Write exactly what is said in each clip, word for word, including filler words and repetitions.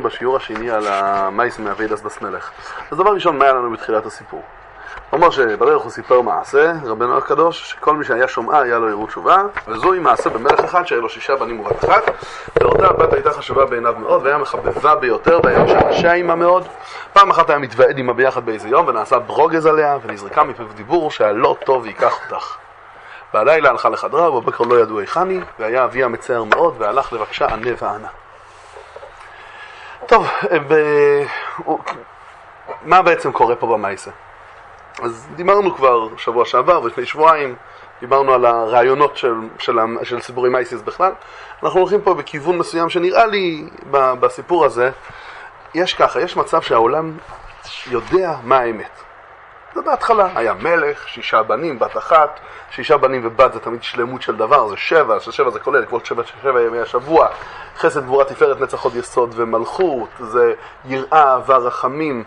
בשיעור השני על המייס מאביידס דס מלך. אז דבר ראשון, מה היה לנו בתחילת הסיפור? הוא אומר שבדרך הוא סיפר מעשה, רבנו הקדוש, שכל מי שהיה שומעה היה לו יראו תשובה, וזוהי מעשה במלך אחד שהיה לו שישה בנים ובת אחת, ואותה הבת הייתה חשובה בעיניו מאוד, והיה מחבבה ביותר, והיה משעשע עימה מאוד. פעם אחת היה מתוועד עימה ביחד באיזה יום, ונעשה ברוגז עליה, ונזרקה מפיו דיבור שהלא טוב ייקח אותך. והלילה הלכה לחדרה, ובבוקר לא ידעו היכן היא, והיה אביה מצער מאוד, והלך לבקשה ענה וענה. טוב, ב... מה בעצם קורה פה במייסה? אז דיברנו כבר שבוע שעבר ולפני שבועיים, דיברנו על הרעיונות של, של, של סיפורי מייסיס בכלל. אנחנו הולכים פה בכיוון מסוים שנראה לי בסיפור הזה, יש ככה, יש מצב שהעולם יודע מה האמת. זה בהתחלה, היה מלך, שישה בנים, בת אחת, שישה בנים ובת זה תמיד שלמות של דבר, זה שבע, ששבע זה כולל, כמו שבע, שבע ימי השבוע, חסד גבורה תפארת נצח עוד יסוד ומלכות, זה יראה, אהבה, רחמים,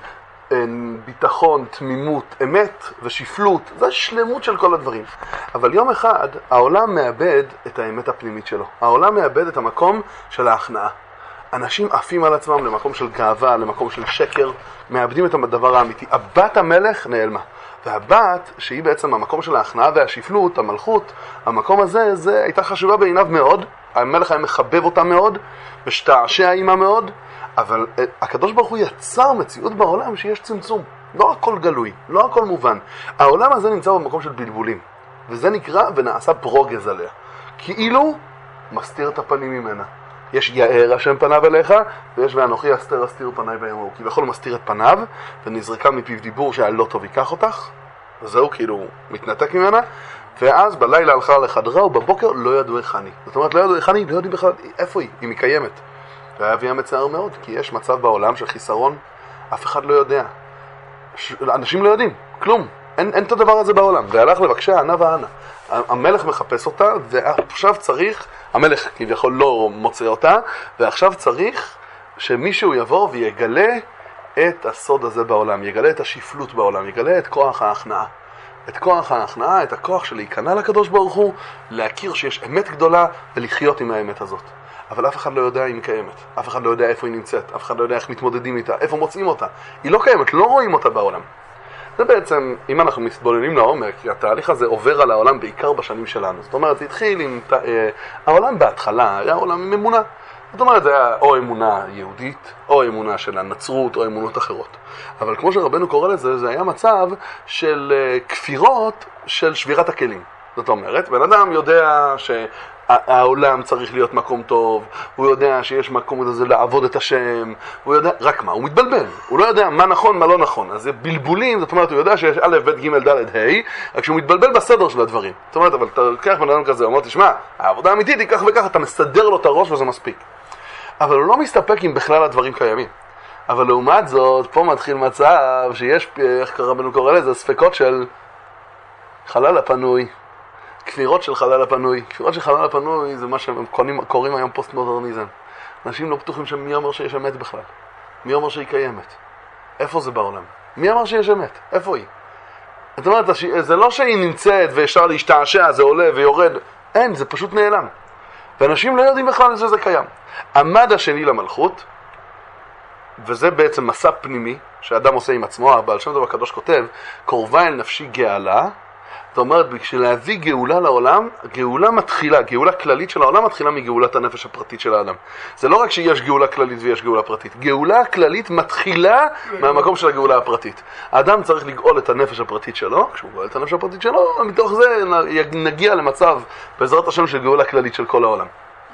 ביטחון, תמימות, אמת ושפלות, זה שלמות של כל הדברים. אבל יום אחד העולם מאבד את האמת הפנימית שלו. העולם מאבד את המקום של ההכנעה. אנשים עפים על עצמם למקום של גאווה, למקום של שקר, מאבדים את הדבר האמיתי. הבת המלך נעלמה. והבת, שהיא בעצם המקום של ההכנעה והשפלות, המלכות, המקום הזה, זה הייתה חשובה בעיניו מאוד. המלך היה מחבב אותה מאוד, משתעשע עימה מאוד, אבל הקדוש ברוך הוא יצר מציאות בעולם שיש צמצום. לא הכל גלוי, לא הכל מובן. העולם הזה נמצא במקום של בלבולים. וזה נקרא ונעשה ברוגז עליה. כאילו מסתיר את הפנים ממנה. יש יאר השם פניו אליך, ויש ואנוכי אסתר אסתיר פניי ביום. כי בכל מסתיר את פניו, ונזרקה מפיו דיבור שהלא טוב ייקח אותך. וזהו כאילו מתנתק ממנה. ואז בלילה הלכה לחדרה, ובבוקר לא ידעו איך אני. זאת אומרת, לא ידעו איך אני, לא ידעו בכלל איפה היא, היא מקיימת. והיה אביה מצער מאוד, כי יש מצב בעולם של חיסרון, אף אחד לא יודע. ש... אנשים לא יודעים, כלום. אין, אין את הדבר הזה בעולם. והלך לבקשה, ענה וענה. המלך מחפש אותה, ועכשיו צריך, המלך כביכול לא מוצא אותה, ועכשיו צריך שמישהו יבוא ויגלה את הסוד הזה בעולם, יגלה את השפלות בעולם, יגלה את כוח ההכנעה. את כוח ההכנעה, את הכוח של להיכנע לקדוש ברוך הוא, להכיר שיש אמת גדולה ולחיות עם האמת הזאת. אבל אף אחד לא יודע אם היא קיימת, אף אחד לא יודע איפה היא נמצאת, אף אחד לא יודע איך מתמודדים איתה, איפה מוצאים אותה. היא לא קיימת, לא רואים אותה בעולם. זה בעצם, אם אנחנו מתבוננים לעומק, התהליך הזה עובר על העולם בעיקר בשנים שלנו. זאת אומרת, זה התחיל עם... העולם בהתחלה היה עולם עם אמונה. זאת אומרת, זה היה או אמונה יהודית, או אמונה של הנצרות, או אמונות אחרות. אבל כמו שרבנו קורא לזה, זה היה מצב של כפירות של שבירת הכלים. זאת אומרת, בן אדם יודע שהעולם צריך להיות מקום טוב, הוא יודע שיש מקום הזה לעבוד את השם, הוא יודע, רק מה? הוא מתבלבל. הוא לא יודע מה נכון, מה לא נכון. אז זה בלבולים, זאת אומרת, הוא יודע שיש א', ב', ג', ד', ה', רק שהוא מתבלבל בסדר של הדברים. זאת אומרת, אבל אתה לוקח בן אדם כזה, הוא אומר, תשמע, העבודה האמיתית היא כך וכך, אתה מסדר לו את הראש וזה מספיק. אבל הוא לא מסתפק אם בכלל הדברים קיימים. אבל לעומת זאת, פה מתחיל מצב שיש, איך קרבנו קורא לזה, ספקות של חלל הפנוי. כפירות של חלל הפנוי. כפירות של חלל הפנוי זה מה שהם קוראים, קוראים היום פוסט-מודרניזם. אנשים לא בטוחים שמי אומר שיש אמת בכלל. מי אומר שהיא קיימת? איפה זה בעולם? מי אמר שיש אמת? איפה היא? זאת אומרת, זה לא שהיא נמצאת ואפשר להשתעשע, זה עולה ויורד. אין, זה פשוט נעלם. ואנשים לא יודעים בכלל שזה קיים. עמד השני למלכות, וזה בעצם מסע פנימי שאדם עושה עם עצמו. הבעל שם טוב הקדוש כותב, קורבה אל נפשי גאלה. זאת אומרת, בשביל להביא גאולה לעולם, גאולה מתחילה, גאולה כללית של העולם מתחילה מגאולת הנפש הפרטית של האדם. זה לא רק שיש גאולה כללית ויש גאולה פרטית. גאולה כללית מתחילה מהמקום של הגאולה הפרטית. האדם צריך לגאול את הנפש הפרטית שלו, כשהוא גאול את הנפש הפרטית שלו, מתוך זה נגיע למצב, בעזרת השם, של גאולה כללית של כל העולם.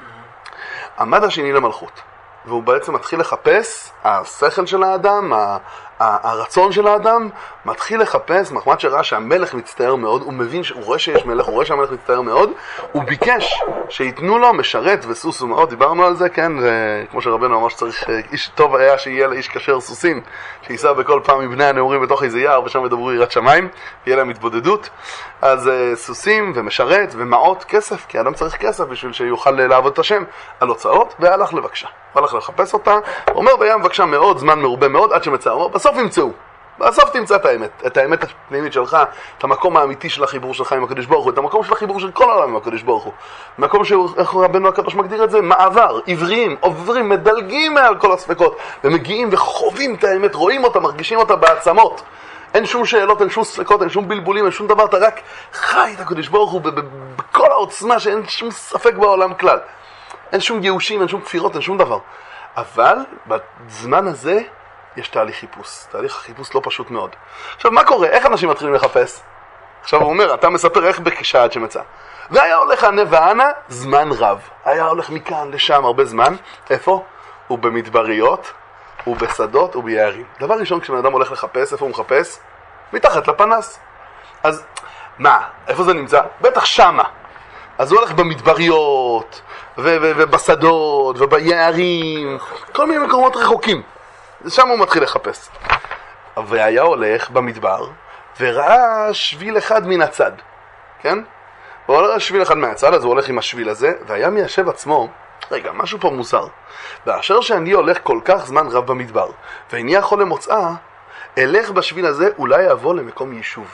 עמד השני למלכות, והוא בעצם מתחיל לחפש, השכל של האדם, הרצון של האדם, מתחיל לחפש, מחמד שראה שהמלך מצטער מאוד, הוא מבין, הוא רואה שיש מלך, הוא רואה שהמלך מצטער מאוד, הוא ביקש שיתנו לו משרת וסוס ומאוד, דיברנו על זה, כן, זה, כמו שרבנו אמר שצריך, איש טוב היה שיהיה לאיש כשר סוסים, שיסע בכל פעם מבני הנאורים בתוך איזה יער, ושם ידברו יראת שמיים, ויהיה להם התבודדות, אז סוסים ומשרת ומעות כסף, כי האדם צריך כסף בשביל שיוכל לעבוד את השם על הוצאות, והלך לבקשה. הלך לחפש אותה, הוא אומר, והיה מבקשה מאוד, זמן מרובה מאוד, עד שמצא, הוא אומר, בסוף ימצאו. בסוף תמצא את האמת, את האמת הפנימית שלך, את המקום האמיתי של החיבור שלך עם הקדוש ברוך הוא, את המקום של החיבור של כל העולם עם הקדוש ברוך הוא. מקום שאיך רבנו הקדוש מגדיר את זה? מעבר, עיוורים, עוברים, מדלגים מעל כל הספקות, ומגיעים וחווים את האמת, רואים אותה, מרגישים אותה בעצמות. אין שום שאלות, אין שום ספקות, אין שום בלבולים, אין שום דבר, אתה רק חי את הקדוש ברוך הוא בכל העוצמה שאין שום ספק בעולם כלל. אין שום ייאושים, אין שום כפירות, אין שום דבר. אבל בזמן הזה יש תהליך חיפוש. תהליך החיפוש לא פשוט מאוד. עכשיו, מה קורה? איך אנשים מתחילים לחפש? עכשיו הוא אומר, אתה מספר איך בשעה שמצא. והיה הולך ענה וענה זמן רב. היה הולך מכאן לשם הרבה זמן. איפה? הוא במדבריות, הוא בשדות, הוא ביערים. דבר ראשון, כשבן אדם הולך לחפש, איפה הוא מחפש? מתחת לפנס. אז מה? איפה זה נמצא? בטח שמה. אז הוא הולך במדבריות, ו- ו- ובשדות, וביערים, כל מיני מקומות רחוקים. שם הוא מתחיל לחפש. והיה הולך במדבר, וראה שביל אחד מן הצד. כן? הוא הולך שביל אחד מהצד, אז הוא הולך עם השביל הזה, והיה מיישב עצמו, רגע, משהו פה מוזר. ואשר שאני הולך כל כך זמן רב במדבר, ואיני יכול למוצאה, אלך בשביל הזה, אולי אבוא למקום יישוב.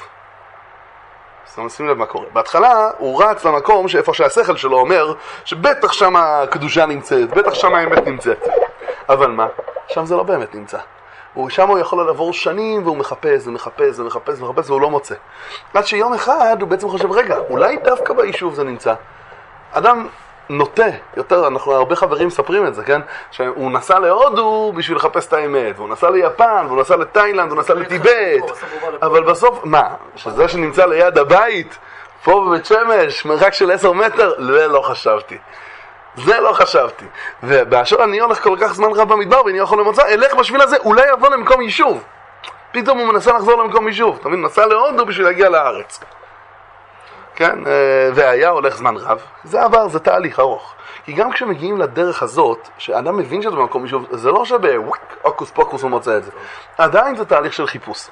אז נשים לב מה קורה. בהתחלה הוא רץ למקום שאיפה שהשכל שלו אומר שבטח שם הקדושה נמצאת, בטח שם האמת נמצאת. אבל מה? שם זה לא באמת נמצא. ושם הוא יכול לעבור שנים והוא מחפש ומחפש ומחפש ומחפש והוא לא מוצא. עד שיום אחד הוא בעצם חושב, רגע, אולי דווקא ביישוב זה נמצא. אדם נוטה, יותר, אנחנו הרבה חברים מספרים את זה, כן? שהוא נסע להודו בשביל לחפש את האמת, והוא נסע ליפן, והוא נסע לתאילנד, הוא נסע לטיבט, אבל בסוף, מה? שזה שנמצא ליד הבית, פה בבית שמש, מרחק של עשר מטר, זה לא חשבתי. זה לא חשבתי. ובאשר אני הולך כל כך זמן רב במדבר, ואני יכול למוצא, אלך בשביל הזה, אולי אבוא למקום יישוב. פתאום הוא מנסה לחזור למקום יישוב. אתה מבין? נסע להודו בשביל להגיע לארץ. כן, והיה הולך זמן רב, זה עבר, זה תהליך ארוך. כי גם כשמגיעים לדרך הזאת, שאדם מבין שזה במקום מישהו, זה לא שבווק, אוקוס פוקוס הוא מוצא את זה. עדיין זה תהליך של חיפוש.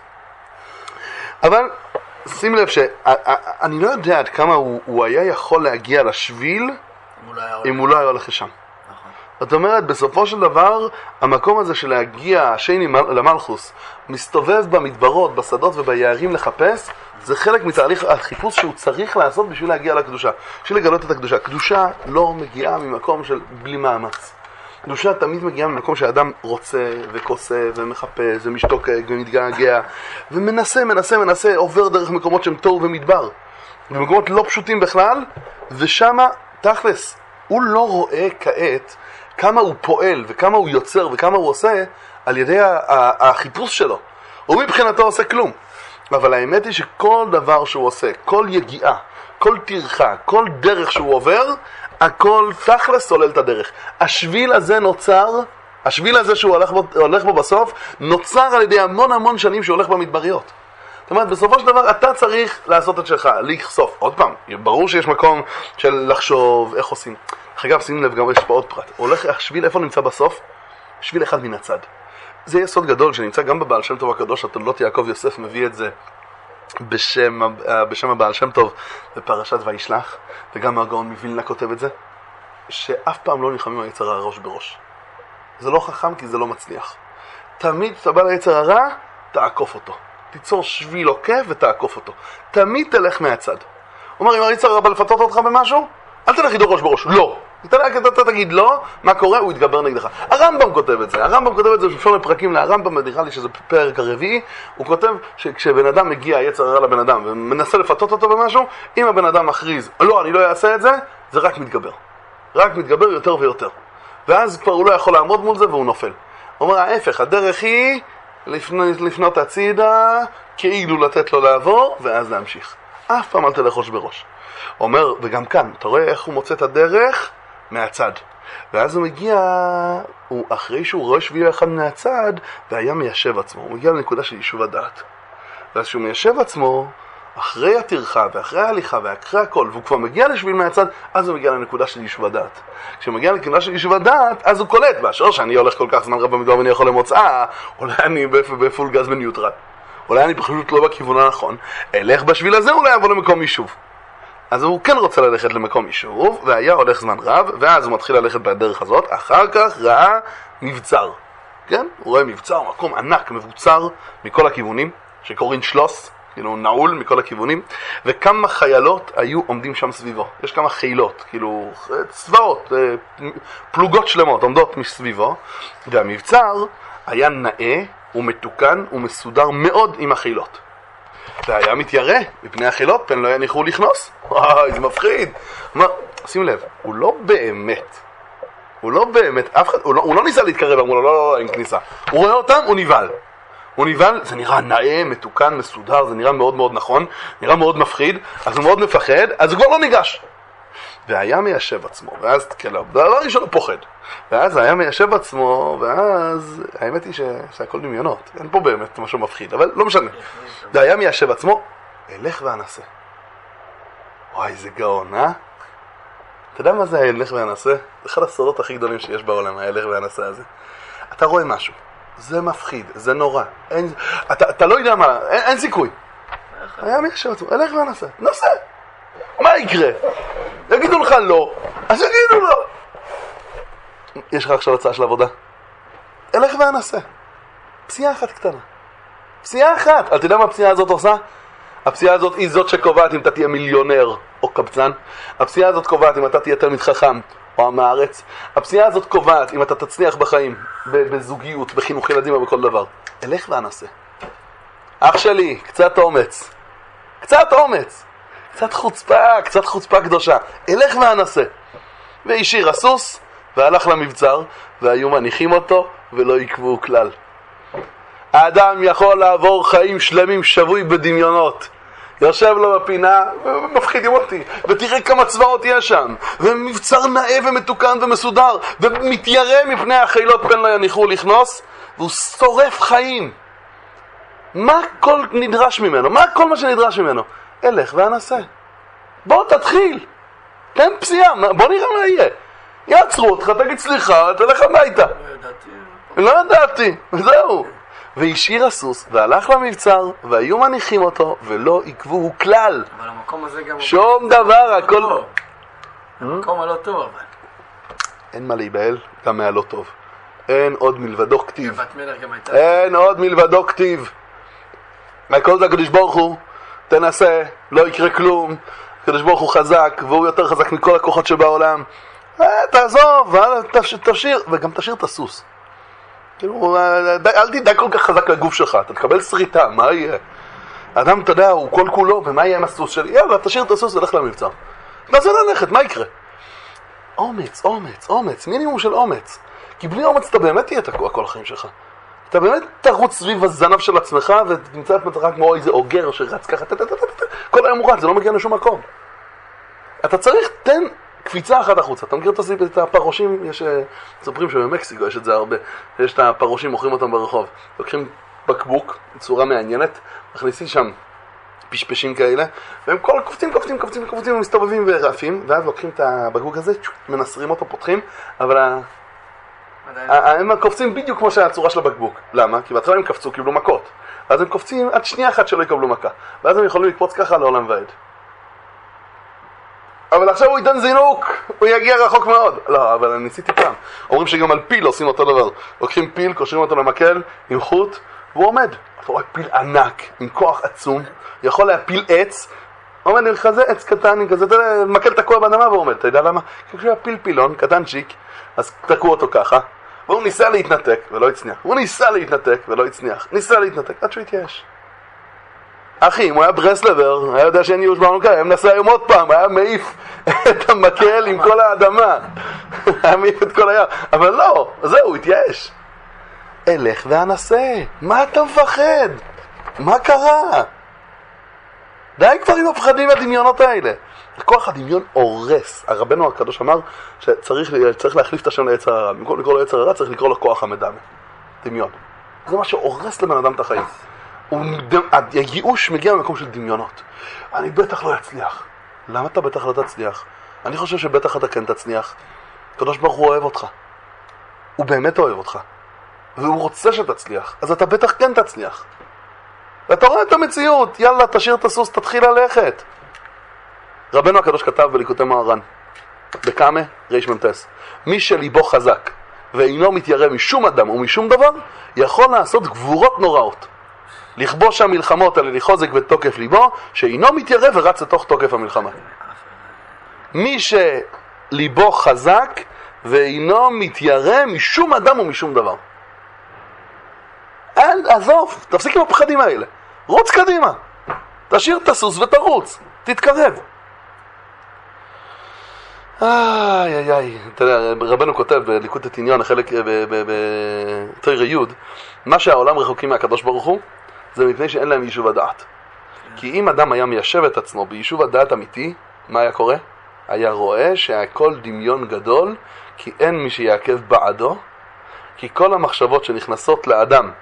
אבל שים לב שאני לא יודע עד כמה הוא, הוא היה יכול להגיע לשביל, אם הוא לא היה הולך לשם. זאת אומרת, בסופו של דבר, המקום הזה של להגיע השני למלכוס, מסתובב במדברות, בשדות וביערים לחפש, זה חלק מתהליך החיפוש שהוא צריך לעשות בשביל להגיע לקדושה, בשביל לגלות את הקדושה. קדושה לא מגיעה ממקום של בלי מאמץ. קדושה תמיד מגיעה ממקום שהאדם רוצה וכוסה ומחפש ומשתוקק ומתגעגע ומנסה, מנסה, מנסה, עובר דרך מקומות שהם תוהו ומדבר. במקומות לא פשוטים בכלל, ושמה תכלס, הוא לא רואה כעת כמה הוא פועל וכמה הוא יוצר וכמה הוא עושה על ידי החיפוש שלו. הוא מבחינתו עושה כלום. אבל האמת היא שכל דבר שהוא עושה, כל יגיעה, כל תרחה, כל דרך שהוא עובר, הכל תכלס סולל את הדרך. השביל הזה נוצר, השביל הזה שהוא הולך בו, הולך בו בסוף, נוצר על ידי המון המון שנים שהוא הולך במדבריות. זאת אומרת, בסופו של דבר אתה צריך לעשות את שלך, לחשוף. עוד פעם, ברור שיש מקום של לחשוב איך עושים. אגב, שים לב, גם יש פה עוד פרט. הולך, השביל איפה נמצא בסוף? שביל אחד מן הצד. זה יסוד גדול שנמצא גם בבעל שם טוב הקדוש, התולדות יעקב יוסף מביא את זה בשם, בשם הבעל שם טוב בפרשת וישלח, וגם הגאון מווילנה כותב את זה, שאף פעם לא נלחמים על יצר הרע ראש בראש. זה לא חכם כי זה לא מצליח. תמיד אתה בא ליצר הרע, תעקוף אותו. תיצור שביל עוקף ותעקוף אותו. תמיד תלך מהצד. אומר, אם היצר הרע בא לפתות אותך במשהו, אל תלך איתו ראש בראש. לא. אתה תגיד לא, מה קורה? הוא יתגבר נגדך. הרמב"ם כותב את זה. הרמב"ם כותב את זה בשביל לפרקים להרמב"ם, נראה לי שזה פרק הרביעי. הוא כותב שכשבן אדם מגיע יצר הרע לבן אדם ומנסה לפתות אותו במשהו, אם הבן אדם מכריז, לא, אני לא אעשה את זה, זה רק מתגבר. רק מתגבר יותר ויותר. ואז כבר הוא לא יכול לעמוד מול זה והוא נופל. הוא אומר, ההפך, הדרך היא לפנות, לפנות הצידה, כאילו לתת לו לעבור, ואז להמשיך. אף פעם אל תלך ראש בראש. הוא אומר, וגם כאן, אתה רואה איך הוא מוצא את הדרך? מהצד. ואז הוא מגיע, הוא, אחרי שהוא רואה שביל אחד מהצד, והיה מיישב עצמו. הוא מגיע לנקודה של יישוב הדעת. ואז שהוא מיישב עצמו, אחרי התרחה, ואחרי ההליכה, ואחרי הכל, והוא כבר מגיע לשביל מהצד, אז הוא מגיע לנקודה של יישוב הדעת. כשהוא מגיע לנקודה של יישוב הדעת, אז הוא קולט, באשר שאני הולך כל כך זמן רב במדבר ואני יכול למוצאה, אולי אני בפול גז בניוטרל. אולי אני פשוט לא בכיוון הנכון. אלך בשביל הזה, אולי אבוא למקום יישוב. אז הוא כן רוצה ללכת למקום יישוב, והיה הולך זמן רב, ואז הוא מתחיל ללכת בדרך הזאת, אחר כך ראה מבצר. כן? הוא רואה מבצר, מקום ענק, מבוצר מכל הכיוונים, שקוראים שלוס, כאילו נעול מכל הכיוונים, וכמה חיילות היו עומדים שם סביבו. יש כמה חילות, כאילו צבאות, פלוגות שלמות עומדות מסביבו, והמבצר היה נאה ומתוקן ומסודר מאוד עם החילות. והיה מתיירא מפני החילות, פן לא יניחו לכנוס. וואי, זה מפחיד. מה, שים לב, הוא לא באמת, הוא לא באמת, אף אחד, הוא לא, הוא לא ניסה להתקרב, אמרו לו, לא, לא, לא, אין כניסה. הוא רואה אותם, הוא נבהל. הוא נבהל, זה נראה נאה, מתוקן, מסודר, זה נראה מאוד מאוד נכון, נראה מאוד מפחיד, אז הוא מאוד מפחד, אז הוא כבר לא ניגש. והיה מיישב עצמו, ואז תקלב, דבר ראשון הוא פוחד. ואז היה מיישב עצמו, ואז האמת היא ש... שהכל דמיונות, אין פה באמת משהו מפחיד, אבל לא משנה. והיה מיישב עצמו, אלך ואנסה. וואי, זה גאון, אה? אתה יודע מה זה האלך ואנסה? זה אחד הסודות הכי גדולים שיש בעולם, האלך ואנסה הזה. אתה רואה משהו, זה מפחיד, זה נורא, אין... אתה, אתה לא יודע מה, אין, אין סיכוי. היה מיישב עצמו, אלך ואנסה, נסה. מה יקרה? יגידו לך לא, אז יגידו לא. יש לך עכשיו הצעה של עבודה? אלך ואנסה. פסיעה אחת קטנה. פסיעה אחת. אתה יודע מה הפסיעה הזאת עושה? הפסיעה הזאת היא זאת שקובעת אם אתה תהיה מיליונר או קבצן. הפסיעה הזאת קובעת אם אתה תהיה תלמיד חכם או עם הארץ. הפסיעה הזאת קובעת אם אתה תצליח בחיים, בזוגיות, בחינוך ילדים או בכל דבר. אלך ואנסה. אח שלי, קצת אומץ. קצת אומץ. קצת חוצפה, קצת חוצפה קדושה. אלך ואנסה. והשאיר הסוס והלך למבצר, והיו מניחים אותו ולא יקבעו כלל. האדם יכול לעבור חיים שלמים שבוי בדמיונות. יושב לו בפינה ומפחידים אותי, ותראה כמה צבאות יש שם, ומבצר נאה ומתוקן ומסודר, ומתיירא מפני החילות פן לא יניחו לכנוס, והוא שורף חיים. מה כל נדרש ממנו? מה כל מה שנדרש ממנו? אלך ואנסה. בוא תתחיל. תן פסיעה, בוא נראה מה יהיה. יעצרו אותך, תגיד סליחה, תלך הביתה. לא ידעתי, וזהו. והשאיר הסוס, והלך למבצר, והיו מניחים אותו, ולא יקבעו כלל. אבל המקום הזה גם... שום דבר, הכל... המקום הלא טוב, אבל... אין מה להיבהל, גם מהלא טוב. אין עוד מלבדו כתיב. בת מלך גם הייתה... אין עוד מלבדו כתיב. הכל זה הקדוש ברוך הוא, תנסה, לא יקרה כלום. הקדוש ברוך הוא חזק, והוא יותר חזק מכל הכוחות שבעולם. תעזוב, תשאיר, וגם תשאיר את הסוס. כאילו, אל תדע כל כך חזק לגוף שלך, אתה תקבל שריטה, מה יהיה? האדם, אתה יודע, הוא כל כולו, ומה יהיה עם הסוס שלי? יאללה, תשאיר את הסוס ולך למבצר. מה זה ללכת? מה יקרה? אומץ, אומץ, אומץ, מינימום של אומץ. כי בלי אומץ אתה באמת תהיה תקוע כל החיים שלך. אתה באמת תרוץ סביב הזנב של עצמך, ותמצא את מצחק כמו איזה אוגר שרץ ככה, כל היום הוא רץ, זה לא מגיע לשום מקום. אתה צריך, תן קפיצה אחת החוצה. אתה מכיר את הפרושים? יש, מספרים שבמקסיקו יש את זה הרבה. יש את הפרושים, מוכרים אותם ברחוב. לוקחים בקבוק, צורה מעניינת, מכניסים שם פשפשים כאלה, והם כל קופצים, קופצים, קופצים, קופצים, ומסתובבים ורעפים, ואז לוקחים את הבקבוק הזה, מנסרים אותו, פותחים, אבל הם קופצים בדיוק כמו שהצורה של הבקבוק. למה? כי בהתחלה הם קפצו, קיבלו מכות. ואז הם קופצים עד שנייה אחת שלא יקבלו מכה. ואז הם יכולים לקפוץ ככה לעולם ועד. אבל עכשיו הוא ייתן זינוק, הוא יגיע רחוק מאוד. לא, אבל אני ניסיתי פעם. אומרים שגם על פיל עושים אותו דבר. לוקחים פיל, קושרים אותו למקל, עם חוט, והוא עומד. אתה רואה פיל ענק, עם כוח עצום, יכול להפיל עץ, עומד עם כזה עץ קטן, עם כזה, אתה יודע, מקל תקוע באדמה והוא עומד. אתה יודע למה? כי כשהוא הפיל פילון, קטנצ'יק, אז תקעו אותו ככה, והוא ניסה להתנתק ולא הצניח. הוא ניסה להתנתק ולא הצניח. ניסה להתנתק עד שהוא התייאש. אחי, אם הוא היה ברסלבר, היה יודע שאין ייאוש בעמוקה, היה מנסה היום עוד פעם, היה מעיף את המקל עם כל האדמה. היה מעיף את כל היער. אבל לא, זהו, הוא התייאש. אלך ואנסה. מה אתה מפחד? מה קרה? די כבר עם הפחדים והדמיונות האלה. כוח הדמיון הורס. הרבנו הקדוש אמר שצריך צריך להחליף את השם ליצר הרע. במקום לקרוא לו יצר הרע, צריך לקרוא לו כוח המדמה. דמיון. זה מה שהורס לבן אדם את החיים. הייאוש מגיע ממקום של דמיונות. אני בטח לא אצליח. למה אתה בטח לא תצליח? אני חושב שבטח אתה כן תצליח. הקדוש ברוך הוא אוהב אותך. הוא באמת אוהב אותך. והוא רוצה שתצליח. אז אתה בטח כן תצליח. ואתה רואה את המציאות. יאללה, תשאיר את הסוס, תתחיל ללכת. רבנו הקדוש כתב בליקוטי מוהר"ן, בקאמה ריש ממתס, מי שליבו חזק ואינו מתיירא משום אדם ומשום דבר, יכול לעשות גבורות נוראות. לכבוש המלחמות על ידי חוזק ותוקף ליבו, שאינו מתיירא ורץ לתוך תוקף המלחמה. מי שליבו חזק ואינו מתיירא משום אדם ומשום דבר. אין, עזוב, תפסיק עם הפחדים האלה. רוץ קדימה. תשאיר את הסוס ותרוץ. תתקרב. איי איי איי. אתה יודע, רבנו כותב בליקוד התניון, החלק בתרא י', מה שהעולם רחוקים מהקדוש ברוך הוא, זה מפני שאין להם יישוב הדעת. כי אם אדם היה מיישב את עצמו ביישוב הדעת אמיתי, מה היה קורה? היה רואה שהכל דמיון גדול, כי אין מי שיעקב בעדו, כי כל המחשבות שנכנסות לאדם,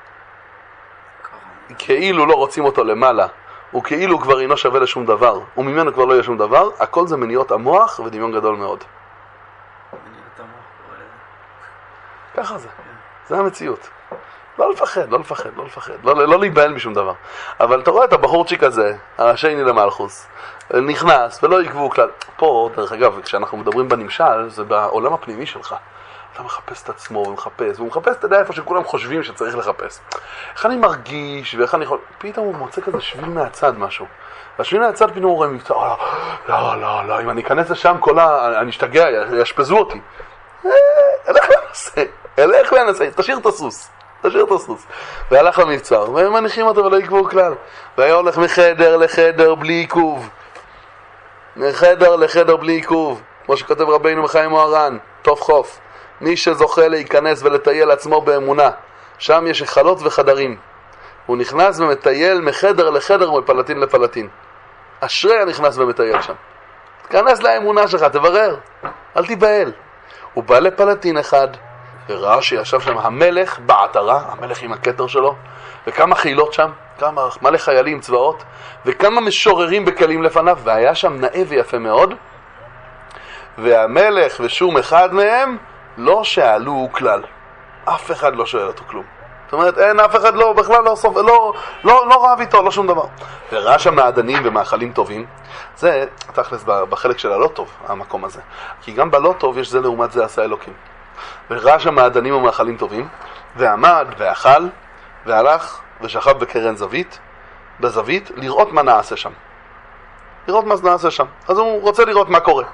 כאילו לא רוצים אותו למעלה, וכאילו כבר אינו שווה לשום דבר, וממנו כבר לא יהיה שום דבר, הכל זה מניעות המוח ודמיון גדול מאוד. מניעות המוח. ככה זה. זה המציאות. לא לפחד, לא לפחד, לא לפחד. לא, לא להיבהל משום דבר. אבל אתה רואה את הבחורצ'יק הזה, השני למלכוס, נכנס ולא יקבו כלל. פה, דרך אגב, כשאנחנו מדברים בנמשל, זה בעולם הפנימי שלך. אתה מחפש את עצמו ומחפש, והוא מחפש, אתה יודע, איפה שכולם חושבים שצריך לחפש. איך אני מרגיש ואיך אני יכול... פתאום הוא מוצא כזה שביל מהצד משהו. והשביל מהצד פתאום הוא רואה מבצע, לא, לא, לא, לא, אם אני אכנס לשם כל ה... אני אשתגע, ישפזו אותי. אלך לנסה, אלך לנסה, תשאיר את הסוס. תשאיר את הסוס. והלך למבצר, והם מניחים אותו ולא יקבו כלל. והיה הולך מחדר לחדר בלי עיכוב. מחדר לחדר בלי עיכוב. כמו שכותב רבינו מחיים מוהר"ן, טוב חוף. מי שזוכה להיכנס ולטייל עצמו באמונה, שם יש חלות וחדרים. הוא נכנס ומטייל מחדר לחדר ומפלטין לפלטין. אשרי הנכנס ומטייל שם. תכנס לאמונה שלך, תברר. אל תיבהל. הוא בא לפלטין אחד, וראה שישב שם המלך בעטרה, המלך עם הכתר שלו, וכמה חילות שם, כמה מלא חיילים, צבאות, וכמה משוררים בכלים לפניו, והיה שם נאה ויפה מאוד. והמלך ושום אחד מהם לא שאלו כלל. אף אחד לא שואל אותו כלום. זאת אומרת, אין אף אחד לא, בכלל לא סוף, לא, לא, לא רב איתו, לא שום דבר. וראה שם מעדנים ומאכלים טובים. זה, תכלס, בחלק של הלא טוב, המקום הזה. כי גם בלא טוב יש זה לעומת זה עשה אלוקים. וראה שם מעדנים ומאכלים טובים, ועמד ואכל, והלך ושכב בקרן זווית, בזווית, לראות מה נעשה שם. לראות מה נעשה שם. אז הוא רוצה לראות מה קורה.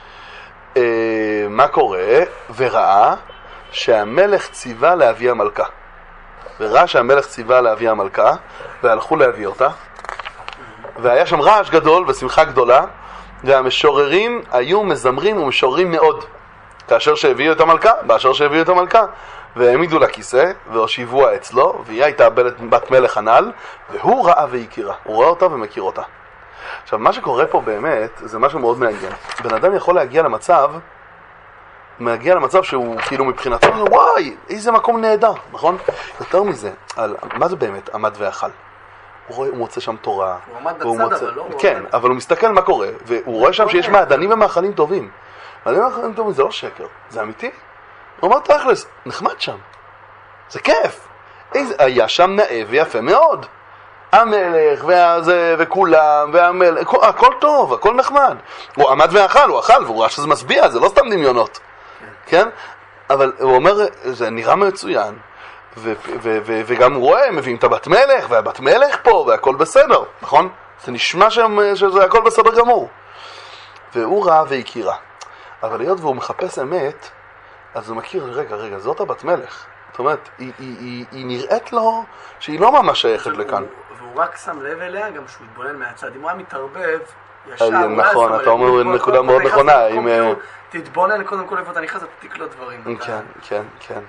מה קורה? וראה שהמלך ציווה להביא המלכה. וראה שהמלך ציווה להביא המלכה, והלכו להביא אותה. והיה שם רעש גדול ושמחה גדולה, והמשוררים היו מזמרים ומשוררים מאוד. כאשר שהביאו את המלכה, באשר שהביאו את המלכה, והעמידו לכיסא, והושיבוה אצלו, והיא הייתה בת מלך הנעל, והוא ראה והכירה. הוא רואה אותה ומכיר אותה. עכשיו, מה שקורה פה באמת, זה משהו מאוד מעניין. בן אדם יכול להגיע למצב, מגיע למצב שהוא כאילו מבחינתו, וואי, איזה מקום נהדר, נכון? יותר מזה, על, מה זה באמת עמד ואכל? הוא, רואה, הוא מוצא שם תורה. הוא עמד בצד, מוצא, אבל לא... כן, הוא... אבל הוא מסתכל מה קורה, והוא רואה שם שיש מעדנים ומאכלים טובים. מעדנים ומאכלים טובים זה לא שקר, זה אמיתי. הוא אומר, תכלס, נחמד שם. זה כיף. איזה, היה שם נאה ויפה מאוד. המלך והזה וכולם והמלך, הכל, הכל טוב, הכל נחמד. הוא עמד ואכל, הוא אכל, והוא ראה שזה משביע, זה לא סתם דמיונות. כן? אבל הוא אומר, זה נראה מצוין, ו- ו- ו- וגם הוא רואה, מביאים את הבת מלך, והבת מלך פה, והכל בסדר, נכון? זה נשמע שם, שזה הכל בסדר גמור. והוא ראה והכירה. אבל היות והוא מחפש אמת, אז הוא מכיר, רגע, רגע, זאת הבת מלך. זאת אומרת, היא, היא, היא, היא נראית לו שהיא לא ממש שייכת לכאן. והוא רק שם לב אליה, גם שהוא התבונן מהצד. אם הוא היה מתערבב, ישר... נכון, אתה אומר נקודה מאוד נכונה. תתבונן קודם כל איפה אתה נכנס, אתה תקלוט דברים. כן, כן, כן.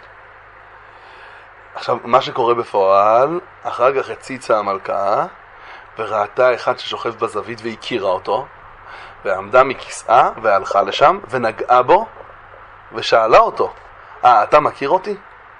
עכשיו, מה שקורה בפועל, אחר כך הציצה המלכה, וראתה אחד ששוכב בזווית והכירה אותו, ועמדה מכיסאה והלכה לשם, ונגעה בו, ושאלה אותו, אה, אתה מכיר אותי?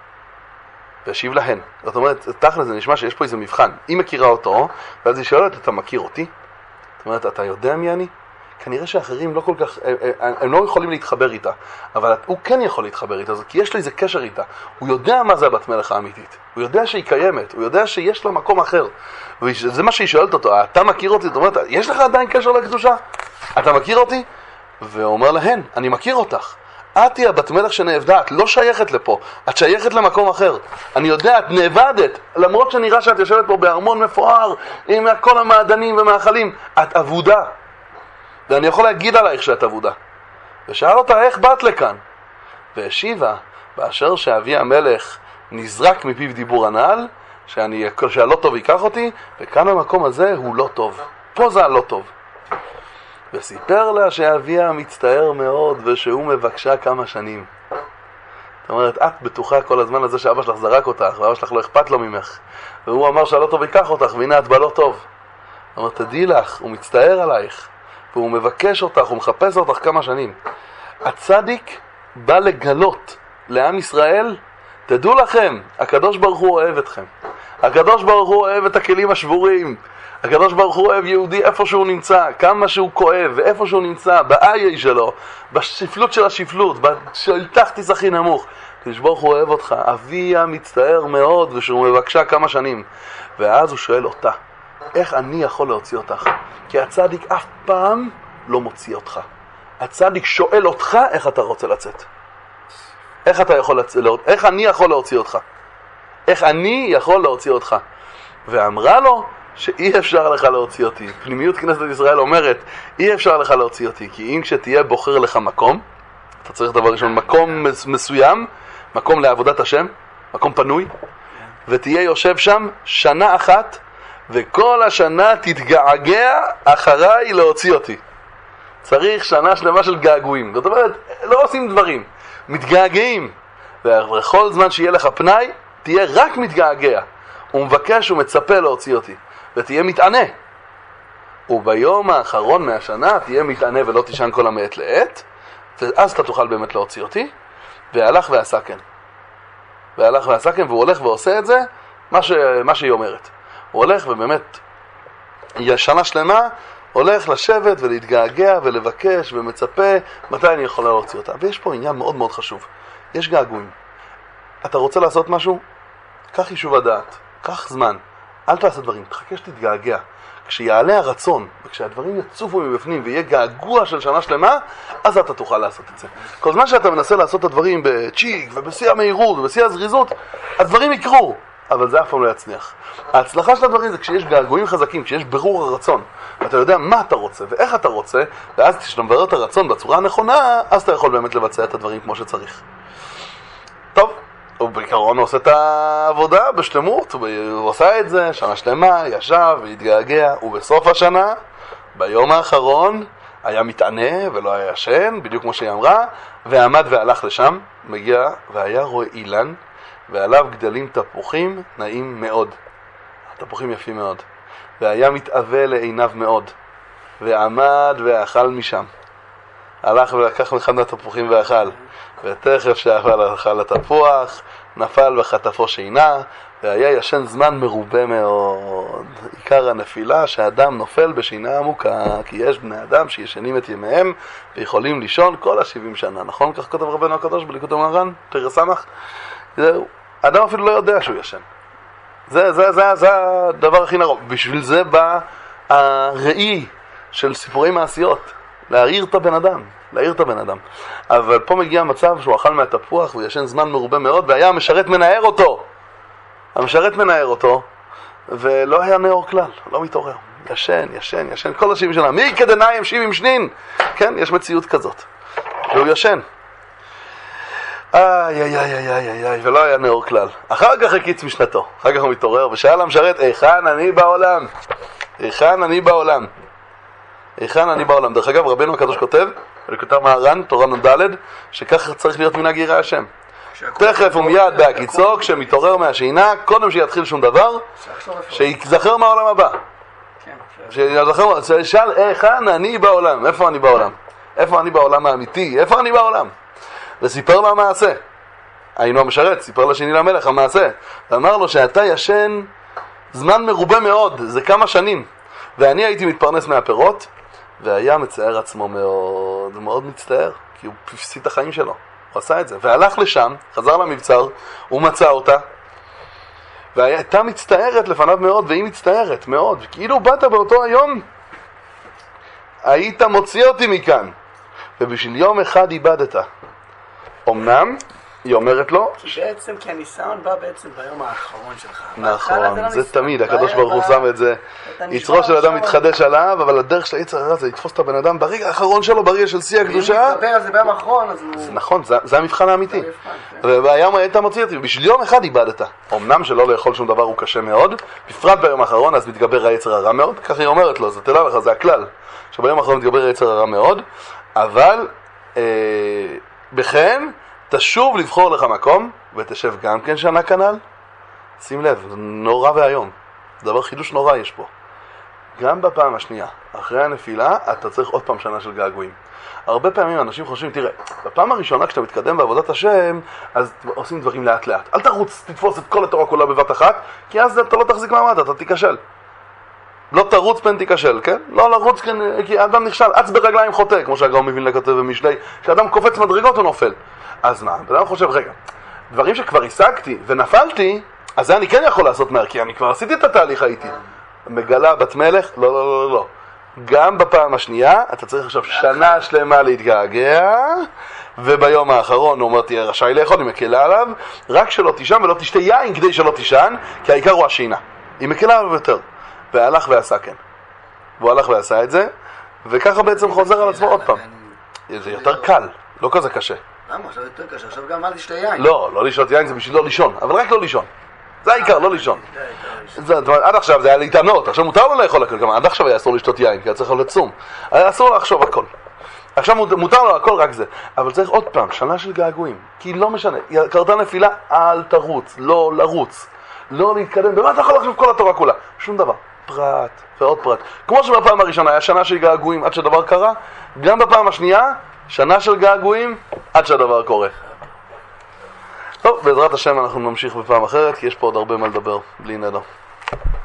והשיב להן. זאת אומרת, תכל'ס זה נשמע שיש פה איזה מבחן. היא מכירה אותו, ואז היא שואלת, אתה מכיר אותי? זאת אומרת, אתה יודע מי אני? כנראה שאחרים לא כל כך, הם, הם לא יכולים להתחבר איתה, אבל הוא כן יכול להתחבר איתה, כי יש לו איזה קשר איתה. הוא יודע מה זה הבת מלך האמיתית. הוא יודע שהיא קיימת, הוא יודע שיש לה מקום אחר. וזה מה שהיא שואלת אותו, אתה מכיר אותי? זאת אומרת, יש לך עדיין קשר לקדושה? אתה מכיר אותי? והוא אומר להן, אני מכיר אותך. את תהיה בת מלך שנאבדה, את לא שייכת לפה, את שייכת למקום אחר. אני יודע, את נאבדת, למרות שנראה שאת יושבת פה בארמון מפואר, עם כל המעדנים ומאכלים, את עבודה. ואני יכול להגיד עלייך שאת עבודה. ושאל אותה, איך באת לכאן? והשיבה, באשר שאבי המלך נזרק מפיו דיבור הנעל, שאני, שהלא טוב ייקח אותי, וכאן המקום הזה הוא לא טוב. פה זה הלא טוב. וסיפר לה שאביה מצטער מאוד ושהוא מבקשה כמה שנים. זאת אומרת, את בטוחה כל הזמן הזה שאבא שלך זרק אותך, ואבא שלך לא אכפת לו ממך. והוא אמר שהלא טוב ייקח אותך, והנה את בלא טוב. זאת אומרת, תדעי לך, הוא מצטער עלייך, והוא מבקש אותך, הוא מחפש אותך כמה שנים. הצדיק בא לגלות לעם ישראל, תדעו לכם, הקדוש ברוך הוא אוהב אתכם. הקדוש ברוך הוא אוהב את הכלים השבורים. הקדוש ברוך הוא אוהב יהודי איפה שהוא נמצא, כמה שהוא כואב, ואיפה שהוא נמצא, באיי שלו, בשפלות של השפלות, בשלתחתיס הכי נמוך. הקדוש ברוך הוא אוהב אותך. אביה מצטער מאוד ושהוא מבקשה כמה שנים. ואז הוא שואל אותה, איך אני יכול להוציא אותך? כי הצדיק אף פעם לא מוציא אותך. הצדיק שואל אותך איך אתה רוצה לצאת. איך אתה יכול לצאת? איך אני יכול להוציא אותך? איך אני יכול להוציא אותך? ואמרה לו שאי אפשר לך להוציא אותי. פנימיות כנסת ישראל אומרת, אי אפשר לך להוציא אותי, כי אם כשתהיה בוחר לך מקום, אתה צריך דבר ראשון, מקום מסוים, מקום לעבודת השם, מקום פנוי, ותהיה יושב שם שנה אחת, וכל השנה תתגעגע אחריי להוציא אותי. צריך שנה שלמה של געגועים. זאת אומרת, לא עושים דברים, מתגעגעים. ובכל זמן שיהיה לך פנאי, תהיה רק מתגעגע. הוא מבקש ומצפה להוציא אותי. ותהיה מתענה. וביום האחרון מהשנה תהיה מתענה ולא תישן כל המעת לעת, ואז אתה תוכל באמת להוציא אותי. והלך ועשה כן. והלך ועשה כן, והוא הולך ועושה את זה, מה, ש... מה שהיא אומרת. הוא הולך ובאמת, שנה שלמה, הולך לשבת ולהתגעגע ולבקש ומצפה מתי אני יכול להוציא אותה. ויש פה עניין מאוד מאוד חשוב. יש געגועים. אתה רוצה לעשות משהו? קח יישוב הדעת, קח זמן. אל תעשה דברים, תחכה שתתגעגע. כשיעלה הרצון, וכשהדברים יצופו מבפנים ויהיה געגוע של שנה שלמה, אז אתה תוכל לעשות את זה. כל זמן שאתה מנסה לעשות את הדברים בצ'יק ובשיא המהירות ובשיא הזריזות, הדברים יקרו, אבל זה אף פעם לא יצליח. ההצלחה של הדברים זה כשיש געגועים חזקים, כשיש ברור הרצון, ואתה יודע מה אתה רוצה ואיך אתה רוצה, ואז כשאתה מברר את הרצון בצורה הנכונה, אז אתה יכול באמת לבצע את הדברים כמו שצריך. טוב. הוא בעיקרון עושה את העבודה בשלמות, הוא עושה את זה, שנה שלמה, ישב והתגעגע, ובסוף השנה, ביום האחרון, היה מתענה ולא היה ישן, בדיוק כמו שהיא אמרה, ועמד והלך לשם, מגיע והיה רואה אילן, ועליו גדלים תפוחים נעים מאוד. תפוחים יפים מאוד. והיה מתאווה לעיניו מאוד, ועמד ואכל משם. הלך ולקח אחד מהתפוחים ואכל, ותכף שאכל אכל התפוח, נפל וחטפו שינה, והיה ישן זמן מרובה מאוד. עיקר הנפילה שאדם נופל בשינה עמוקה, כי יש בני אדם שישנים את ימיהם ויכולים לישון כל השבעים שנה. נכון? כך כותב רבנו הקדוש בליקוד המוהר"ן, תראה סמך. זהו, אדם אפילו לא יודע שהוא ישן. זה, זה, זה, זה הדבר הכי נרוב. בשביל זה בא הראי של סיפורי מעשיות. להעיר את הבן אדם, להעיר את הבן אדם. אבל פה מגיע המצב שהוא אכל מהתפוח והוא ישן זמן מרובה מאוד, והיה המשרת מנער אותו. המשרת מנער אותו, ולא היה נאור כלל, לא מתעורר. ישן, ישן, ישן, כל השבעים שנה. מי כדניים שבעים שנין? כן, יש מציאות כזאת. והוא ישן. איי, איי, איי, איי, איי, איי, ולא היה נאור כלל. אחר כך הקיץ משנתו. אחר כך הוא מתעורר, ושאל המשרת, היכן אני בעולם? היכן אני בעולם? היכן אני בעולם? דרך אגב, רבנו הקדוש כותב, ולכותב מהר"ן, תורה נ"ד, שכך צריך להיות מנהג יראה השם. תכף ומיד בהקיצו, כשמתעורר מהשינה, קודם שיתחיל שום דבר, שיזכר מהעולם הבא. שיזכר, שישאל, היכן אני בעולם? איפה אני בעולם? איפה אני בעולם האמיתי? איפה אני בעולם? וסיפר לו המעשה. היינו המשרת, סיפר לשני למלך המעשה. ואמר לו שאתה ישן זמן מרובה מאוד, זה כמה שנים. ואני הייתי מתפרנס מהפירות, והיה מצער עצמו מאוד, מאוד מצטער, כי הוא הפסיד את החיים שלו. הוא עשה את זה. והלך לשם, חזר למבצר, הוא מצא אותה, והייתה מצטערת לפניו מאוד, והיא מצטערת מאוד. כאילו באת באותו היום, היית מוציא אותי מכאן. ובשביל יום אחד איבדת. אמנם, היא אומרת לו... כי בעצם, כי הניסיון בא בעצם ביום האחרון שלך. נכון, זה תמיד, הקדוש ברוך הוא שם את זה. יצרו של אדם מתחדש עליו, אבל הדרך של היצר הרע זה לתפוס את הבן אדם ברגע האחרון שלו, ברגע של שיא הקדושה. אם נתגבר על זה ביום האחרון, אז הוא... נכון, זה המבחן האמיתי. והים הייתה מוציא אותי, בשביל יום אחד איבדת. אמנם שלא לאכול שום דבר הוא קשה מאוד, בפרט ביום האחרון, אז מתגבר היצר הרע מאוד, ככה היא אומרת לו, זה תדע לך, זה הכלל. שביום האחרון מתגבר היצר הרע מאוד, אבל בכן תשוב לבחור לך מקום ותשב גם כן שנה כנ"ל. שים לב, זה נורא והיום, זה דבר חידוש נורא יש פה. גם בפעם השנייה, אחרי הנפילה, אתה צריך עוד פעם שנה של געגועים. הרבה פעמים אנשים חושבים, תראה, בפעם הראשונה כשאתה מתקדם בעבודת השם, אז עושים דברים לאט לאט. אל תרוץ, תתפוס את כל התורה כולה בבת אחת, כי אז אתה לא תחזיק מעמד, אתה תיכשל. לא תרוץ פן תיכשל, כן? לא לרוץ כי האדם נכשל, אץ ברגליים חוטא, כמו שהגאון מווילנה כותב במשלי, כשאדם קופץ מדרגות הוא נופל. אז מה? אדם חושב, רגע, דברים שכבר השגתי ונפלתי, אז זה אני כן יכול לעשות מהר, כי אני כבר עשיתי את התהליך הייתי. מגלה בת מלך, לא, לא, לא, לא. גם בפעם השנייה, אתה צריך עכשיו שנה שלמה להתגעגע, וביום האחרון הוא אומר, תהיה רשאי לאכול, היא מקלה עליו, רק שלא תישן ולא תשתה יין כדי שלא תישן, כי העיקר הוא השינה. היא מקלה עליו יותר. והלך ועשה כן. והוא הלך ועשה את זה, וככה בעצם חוזר על עצמו עוד פעם. זה יותר קל, לא כזה קשה. למה? עכשיו יותר קשה, עכשיו גם מה לשתה יין? לא, לא לשתות יין זה בשביל לא לישון, אבל רק לא לישון. זה העיקר, לא לישון. עד עכשיו זה היה להתענות, עכשיו מותר לו לאכול הכל, עד עכשיו היה אסור לשתות יין, כי היה צריך לצום. היה אסור לחשוב הכל. עכשיו מותר לו הכל רק זה. אבל צריך עוד פעם, שנה של געגועים. כי לא משנה, קרתה נפילה, אל תרוץ, לא לרוץ. לא להתקדם, במה אתה יכול לחשוב כל התורה כולה? שום דבר. פרט ועוד פרט. כמו שבפעם הראשונה היה שנה של געגועים עד שהדבר קרה, גם בפעם השנייה, שנה של געגועים עד שהדבר קורה. טוב, בעזרת השם אנחנו נמשיך בפעם אחרת, כי יש פה עוד הרבה מה לדבר, בלי נדר.